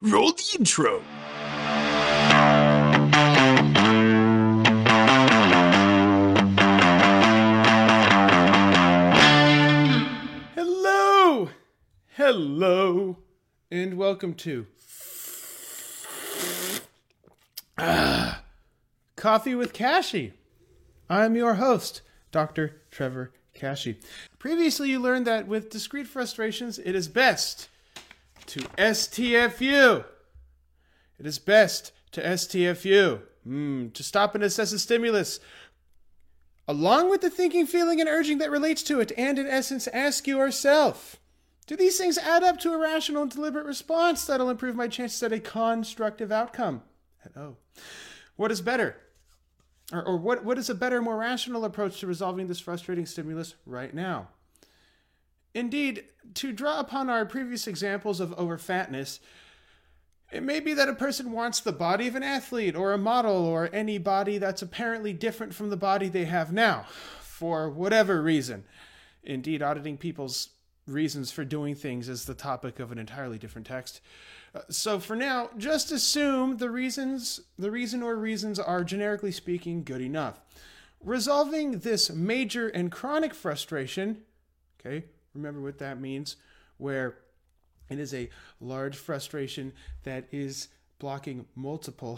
Roll the intro. Hello, and welcome to Coffee with Kashi. I'm your host, Dr. Trevor Kashi. Previously, you learned that with discrete frustrations, it is best to STFU. It is best to STFU, to stop and assess a stimulus, along with the thinking, feeling, and urging that relates to it, and in essence, ask yourself, do these things add up to a rational and deliberate response that'll improve my chances at a constructive outcome? What is better? Or what is a better, more rational approach to resolving this frustrating stimulus right now? Indeed, to draw upon our previous examples of overfatness, it may be that a person wants the body of an athlete or a model or any body that's apparently different from the body they have now, for whatever reason. Indeed, auditing people's reasons for doing things is the topic of an entirely different text. So for now, just assume the reason or reasons are, generically speaking, good enough. Resolving this major and chronic frustration, okay, remember what that means, where it is a large frustration that is blocking multiple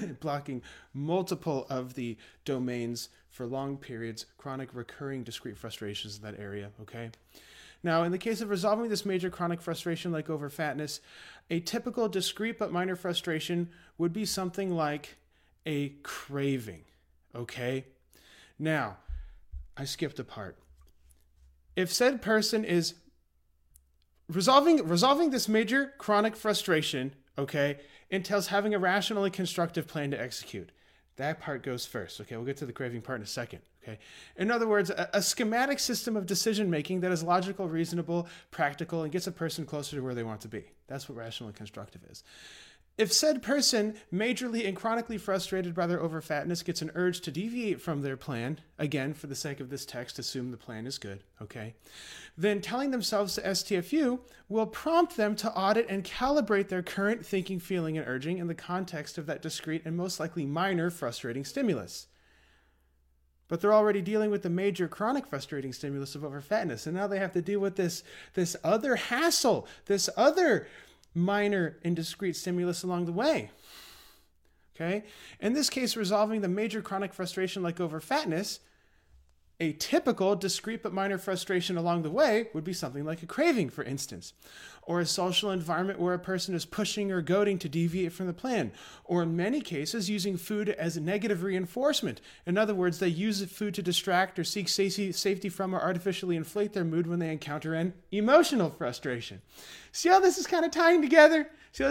of the domains for long periods, chronic recurring discrete frustrations in that area, okay? Now, in the case of resolving this major chronic frustration like overfatness, a typical discrete but minor frustration would be something like a craving, okay? Now, I skipped a part. If said person is resolving this major chronic frustration, okay, entails having a rational and constructive plan to execute. That part goes first, okay? We'll get to the craving part in a second, okay? In other words, a schematic system of decision-making that is logical, reasonable, practical, and gets a person closer to where they want to be. That's what rational and constructive is. If said person, majorly and chronically frustrated by their overfatness, gets an urge to deviate from their plan, again, for the sake of this text, assume the plan is good, okay? Then telling themselves to STFU will prompt them to audit and calibrate their current thinking, feeling, and urging in the context of that discrete and most likely minor frustrating stimulus. But they're already dealing with the major chronic frustrating stimulus of overfatness, and now they have to deal with this other hassle, this other minor and discrete stimulus along the way. Okay? In this case, resolving the major chronic frustration like overfatness, a typical discrete but minor frustration along the way would be something like a craving, for instance, or a social environment where a person is pushing or goading to deviate from the plan, or in many cases, using food as a negative reinforcement. In other words, they use food to distract or seek safety from or artificially inflate their mood when they encounter an emotional frustration. See how this is kind of tying together?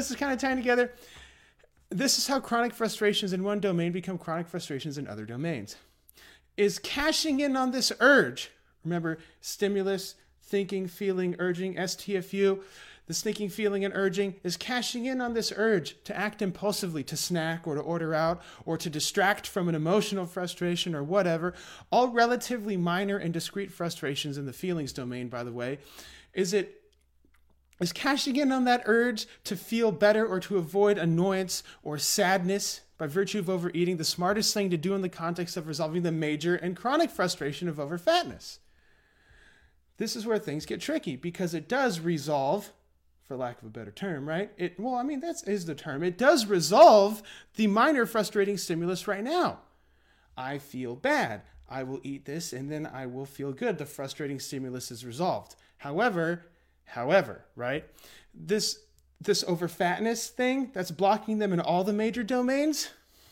This is how chronic frustrations in one domain become chronic frustrations in other domains. Is cashing in on this urge. Remember, stimulus, thinking, feeling, urging, STFU. This thinking, feeling, and urging is cashing in on this urge to act impulsively, to snack or to order out or to distract from an emotional frustration or whatever. All relatively minor and discrete frustrations in the feelings domain, by the way. Is cashing in on that urge to feel better or to avoid annoyance or sadness by virtue of overeating the smartest thing to do in the context of resolving the major and chronic frustration of overfatness? This is where things get tricky because it does resolve, for lack of a better term, right? That is the term. It does resolve the minor frustrating stimulus right now. I feel bad. I will eat this and then I will feel good. The frustrating stimulus is resolved. However, right? This overfatness thing that's blocking them in all the major domains,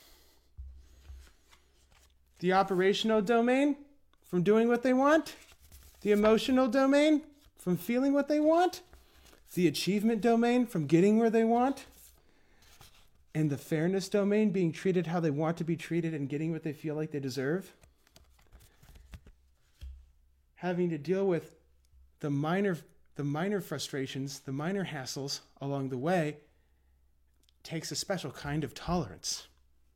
the operational domain from doing what they want, the emotional domain from feeling what they want, the achievement domain from getting where they want, and the fairness domain being treated how they want to be treated and getting what they feel like they deserve. Having to deal with the minor frustrations, the minor hassles along the way takes a special kind of tolerance.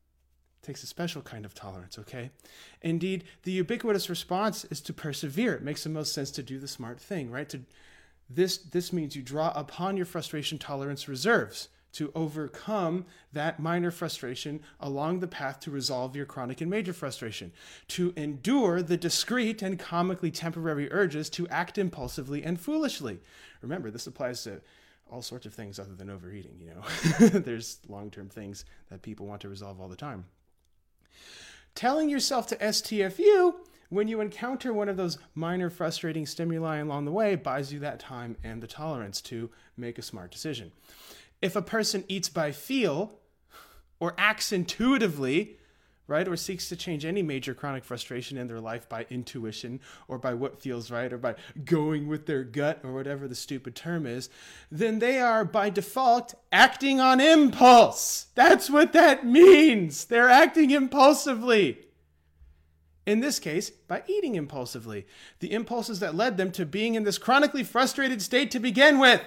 Okay? Indeed, the ubiquitous response is to persevere. It makes the most sense to do the smart thing, right? This means you draw upon your frustration tolerance reserves to overcome that minor frustration along the path to resolve your chronic and major frustration, to endure the discrete and comically temporary urges to act impulsively and foolishly. Remember, this applies to all sorts of things other than overeating, There's long-term things that people want to resolve all the time. Telling yourself to STFU when you encounter one of those minor frustrating stimuli along the way buys you that time and the tolerance to make a smart decision. If a person eats by feel or acts intuitively, right, or seeks to change any major chronic frustration in their life by intuition or by what feels right or by going with their gut or whatever the stupid term is, then they are by default acting on impulse. That's what that means. They're acting impulsively. In this case, by eating impulsively. The impulses that led them to being in this chronically frustrated state to begin with.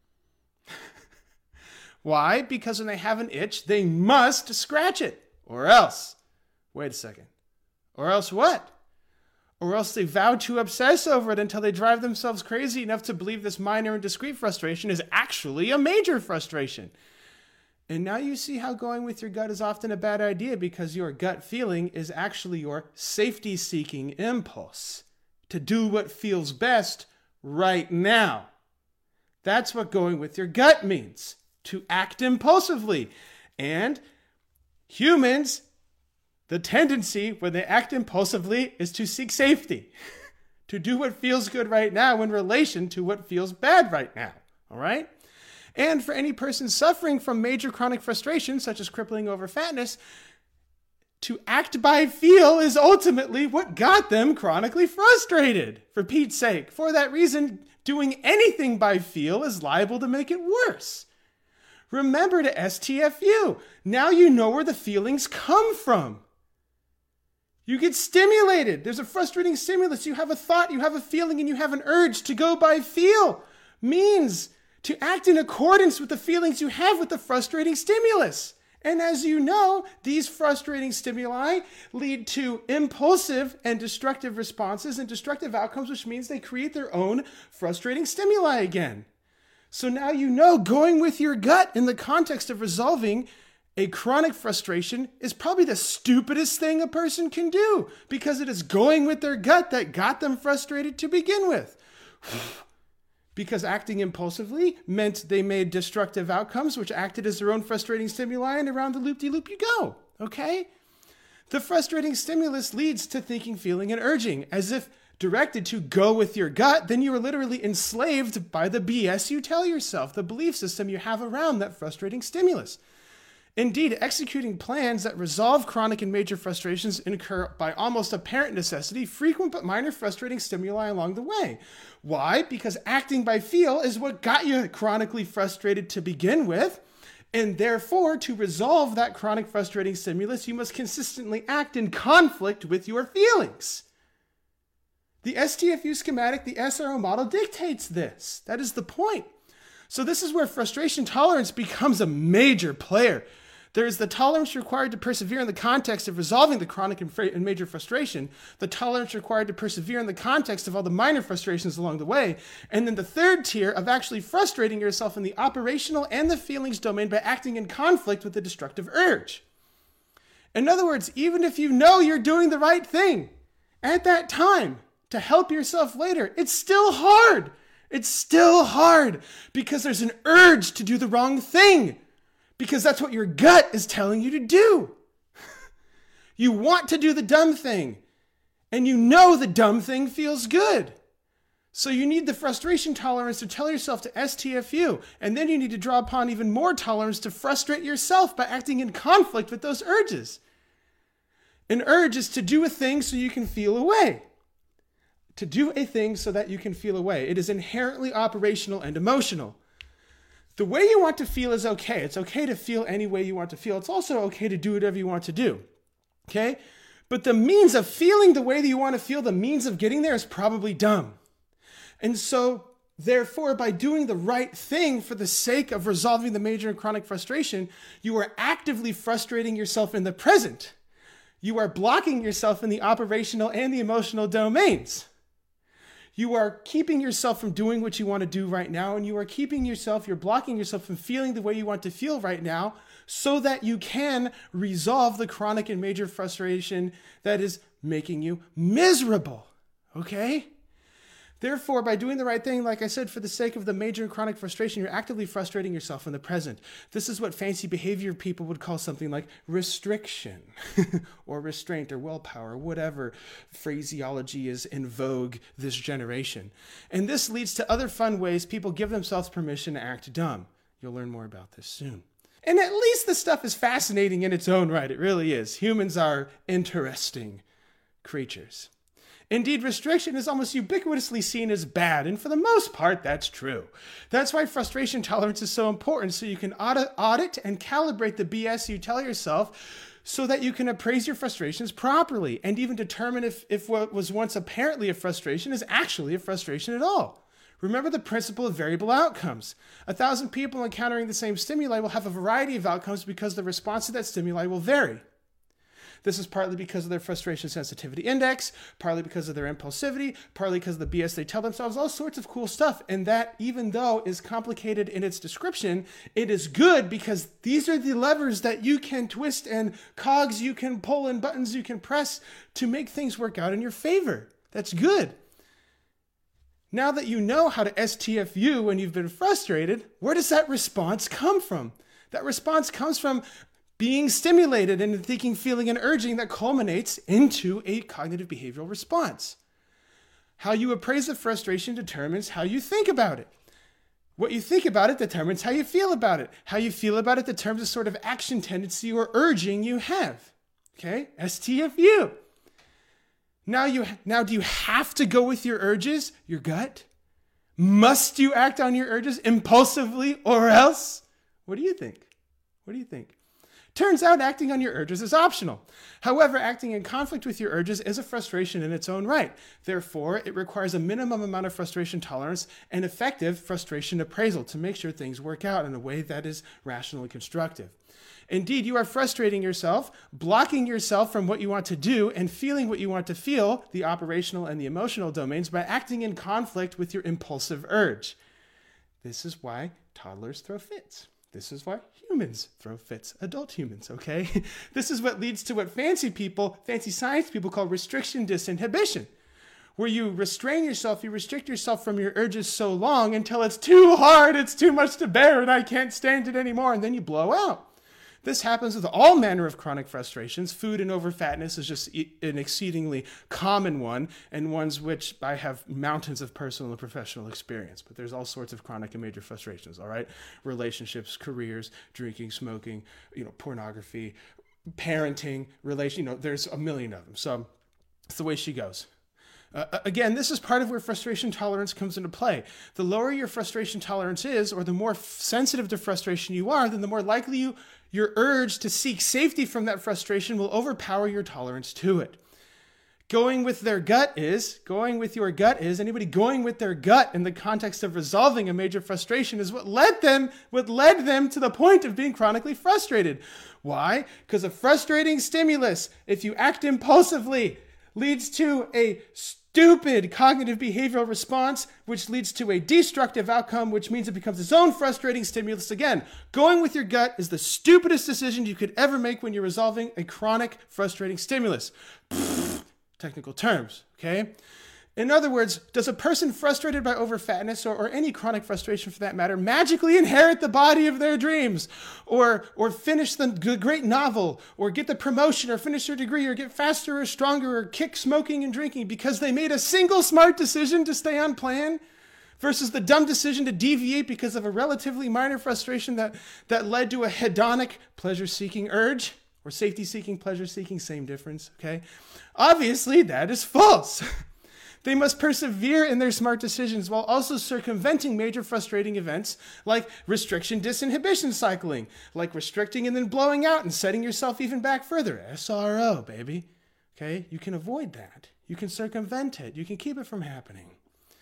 Why? Because when they have an itch, they must scratch it. Or else. Wait a second. Or else what? Or else they vow to obsess over it until they drive themselves crazy enough to believe this minor and discrete frustration is actually a major frustration. And now you see how going with your gut is often a bad idea, because your gut feeling is actually your safety-seeking impulse to do what feels best right now. That's what going with your gut means, to act impulsively. And humans, the tendency when they act impulsively is to seek safety, to do what feels good right now in relation to what feels bad right now, all right? And for any person suffering from major chronic frustration, such as crippling over fatness, to act by feel is ultimately what got them chronically frustrated, for Pete's sake. For that reason, doing anything by feel is liable to make it worse. Remember to STFU. Now you know where the feelings come from. You get stimulated. There's a frustrating stimulus. You have a thought, you have a feeling, and you have an urge to go by feel. Means to act in accordance with the feelings you have with the frustrating stimulus. And as you know, these frustrating stimuli lead to impulsive and destructive responses and destructive outcomes, which means they create their own frustrating stimuli again. So now you know going with your gut in the context of resolving a chronic frustration is probably the stupidest thing a person can do, because it is going with their gut that got them frustrated to begin with. Because acting impulsively meant they made destructive outcomes, which acted as their own frustrating stimuli, and around the loop-de-loop you go, okay? The frustrating stimulus leads to thinking, feeling, and urging. As if directed to go with your gut, then you are literally enslaved by the BS you tell yourself, the belief system you have around that frustrating stimulus. Indeed, executing plans that resolve chronic and major frustrations incur, by almost apparent necessity, frequent but minor frustrating stimuli along the way. Why? Because acting by feel is what got you chronically frustrated to begin with, and therefore, to resolve that chronic frustrating stimulus, you must consistently act in conflict with your feelings. The STFU schematic, the SRO model, dictates this. That is the point. So this is where frustration tolerance becomes a major player. There is the tolerance required to persevere in the context of resolving the chronic and major frustration, the tolerance required to persevere in the context of all the minor frustrations along the way, and then the third tier of actually frustrating yourself in the operational and the feelings domain by acting in conflict with the destructive urge. In other words, even if you know you're doing the right thing at that time to help yourself later, it's still hard. It's still hard because there's an urge to do the wrong thing. Because that's what your gut is telling you to do. You want to do the dumb thing, and you know the dumb thing feels good. So you need the frustration tolerance to tell yourself to STFU, and then you need to draw upon even more tolerance to frustrate yourself by acting in conflict with those urges. An urge is to do a thing so you can feel a way. To do a thing so that you can feel a way. It is inherently operational and emotional. The way you want to feel is okay. It's okay to feel any way you want to feel. It's also okay to do whatever you want to do. Okay? But the means of feeling the way that you want to feel, the means of getting there is probably dumb. And so, therefore, by doing the right thing for the sake of resolving the major and chronic frustration, you are actively frustrating yourself in the present. You are blocking yourself in the operational and the emotional domains. You are keeping yourself from doing what you want to do right now, and you're blocking yourself from feeling the way you want to feel right now so that you can resolve the chronic and major frustration that is making you miserable, okay? Therefore, by doing the right thing, like I said, for the sake of the major and chronic frustration, you're actively frustrating yourself in the present. This is what fancy behavior people would call something like restriction or restraint or willpower, whatever phraseology is in vogue this generation. And this leads to other fun ways people give themselves permission to act dumb. You'll learn more about this soon. And at least the stuff is fascinating in its own right. It really is. Humans are interesting creatures. Indeed, restriction is almost ubiquitously seen as bad, and for the most part, that's true. That's why frustration tolerance is so important, so you can audit and calibrate the BS you tell yourself so that you can appraise your frustrations properly and even determine if what was once apparently a frustration is actually a frustration at all. Remember the principle of variable outcomes. 1,000 people encountering the same stimuli will have a variety of outcomes because the response to that stimuli will vary. This is partly because of their frustration sensitivity index, partly because of their impulsivity, partly because of the BS they tell themselves, all sorts of cool stuff. And that, even though is complicated in its description, it is good because these are the levers that you can twist and cogs you can pull and buttons you can press to make things work out in your favor. That's good. Now that you know how to STFU when you've been frustrated, where does that response come from? That response comes from being stimulated and thinking, feeling, and urging that culminates into a cognitive behavioral response. How you appraise the frustration determines how you think about it. What you think about it determines how you feel about it. How you feel about it determines the sort of action tendency or urging you have. Okay? STFU. Now do you have to go with your urges, your gut? Must you act on your urges impulsively or else? What do you think? What do you think? Turns out acting on your urges is optional. However, acting in conflict with your urges is a frustration in its own right. Therefore, it requires a minimum amount of frustration tolerance and effective frustration appraisal to make sure things work out in a way that is rationally constructive. Indeed, you are frustrating yourself, blocking yourself from what you want to do, and feeling what you want to feel, the operational and the emotional domains, by acting in conflict with your impulsive urge. This is why toddlers throw fits. This is why humans throw fits, adult humans, okay? This is what leads to what fancy science people call restriction disinhibition, where you restrain yourself, you restrict yourself from your urges so long until it's too hard, it's too much to bear, and I can't stand it anymore, and then you blow out. This happens with all manner of chronic frustrations. Food and overfatness is just an exceedingly common one, and ones which I have mountains of personal and professional experience. But there's all sorts of chronic and major frustrations, all right? Relationships, careers, drinking, smoking, pornography, parenting, there's a million of them. So it's the way she goes. Again, this is part of where frustration tolerance comes into play. The lower your frustration tolerance is, or the more sensitive to frustration you are, then the more likely your urge to seek safety from that frustration will overpower your tolerance to it. Going with your gut is, anybody going with their gut in the context of resolving a major frustration is what led them to the point of being chronically frustrated. Why? Because a frustrating stimulus, if you act impulsively, leads to a stupid cognitive behavioral response, which leads to a destructive outcome, which means it becomes its own frustrating stimulus again. Going with your gut is the stupidest decision you could ever make when you're resolving a chronic, frustrating stimulus. Technical terms, okay? In other words, does a person frustrated by overfatness or any chronic frustration for that matter magically inherit the body of their dreams or finish the great novel or get the promotion or finish their degree or get faster or stronger or kick smoking and drinking because they made a single smart decision to stay on plan versus the dumb decision to deviate because of a relatively minor frustration that led to a hedonic pleasure-seeking urge or safety-seeking, pleasure-seeking, same difference, okay? Obviously, that is false. They must persevere in their smart decisions while also circumventing major frustrating events like restriction disinhibition cycling, like restricting and then blowing out and setting yourself even back further. SRO, baby. Okay? You can avoid that. You can circumvent it. You can keep it from happening.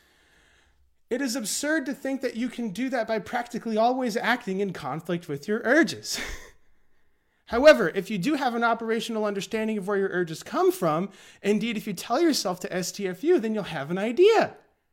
It is absurd to think that you can do that by practically always acting in conflict with your urges. However, if you do have an operational understanding of where your urges come from, indeed, if you tell yourself to STFU, then you'll have an idea.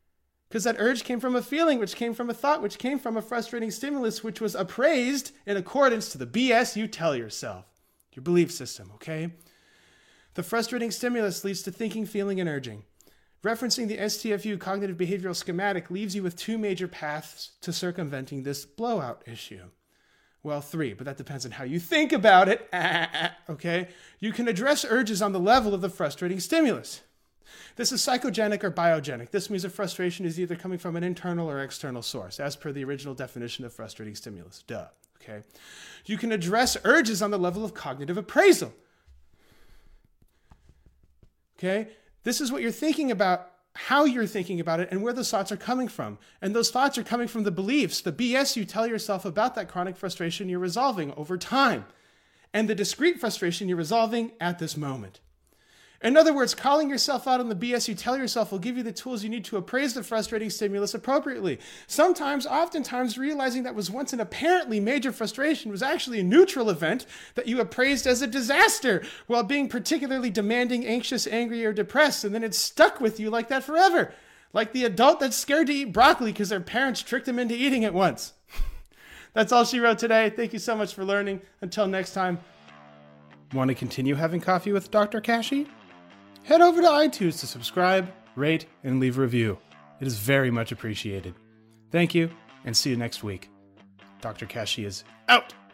Because that urge came from a feeling, which came from a thought, which came from a frustrating stimulus, which was appraised in accordance to the BS you tell yourself, your belief system, okay? The frustrating stimulus leads to thinking, feeling, and urging. Referencing the STFU cognitive behavioral schematic leaves you with 2 major paths to circumventing this blowout issue. Well, 3, but that depends on how you think about it, okay? You can address urges on the level of the frustrating stimulus. This is psychogenic or biogenic. This means that frustration is either coming from an internal or external source, as per the original definition of frustrating stimulus. Duh, okay? You can address urges on the level of cognitive appraisal. Okay? This is what you're thinking about, how you're thinking about it, and where those thoughts are coming from. And those thoughts are coming from the beliefs, the BS you tell yourself about that chronic frustration you're resolving over time, and the discrete frustration you're resolving at this moment. In other words, calling yourself out on the BS you tell yourself will give you the tools you need to appraise the frustrating stimulus appropriately. Oftentimes, realizing that was once an apparently major frustration was actually a neutral event that you appraised as a disaster while being particularly demanding, anxious, angry, or depressed, and then it stuck with you like that forever. Like the adult that's scared to eat broccoli because their parents tricked them into eating it once. That's all she wrote today. Thank you so much for learning. Until next time, want to continue having coffee with Dr. Kashey? Head over to iTunes to subscribe, rate, and leave a review. It is very much appreciated. Thank you, and see you next week. Dr. Kashey is out.